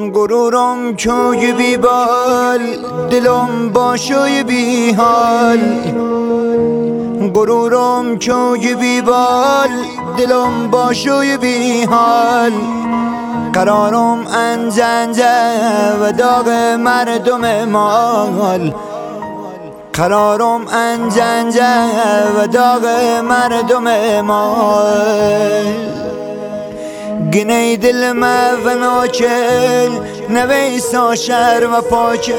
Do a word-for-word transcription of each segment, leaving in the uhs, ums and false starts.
غرورم کوی بی بال، دلم باشوی بی حال. غرورم کوی بی بال، دلم باشوی بی حال. قرارم انزنده و داغ مردم مال. قرارم انزنده و داغ مردم مال. گنه دل ما و ناکل نویسا شهر و پاکل.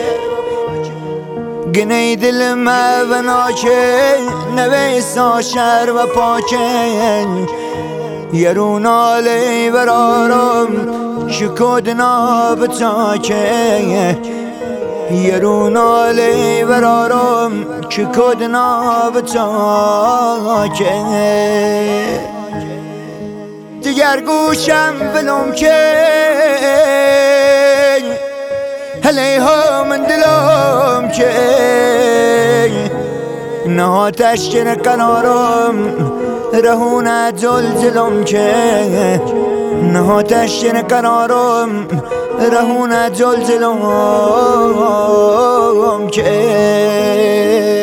گنه دل ما و ناکل نویسا شهر و پاکل. یرون آلی برارم شکودنا بتاکه. یرون آلی برارم شکودنا بتاکه. دیگر گوشم ولم که هلی ها من دلم که نه تشکر قنارم رهونه زلزلم که نه تشکر قنارم رهونه زلزلم که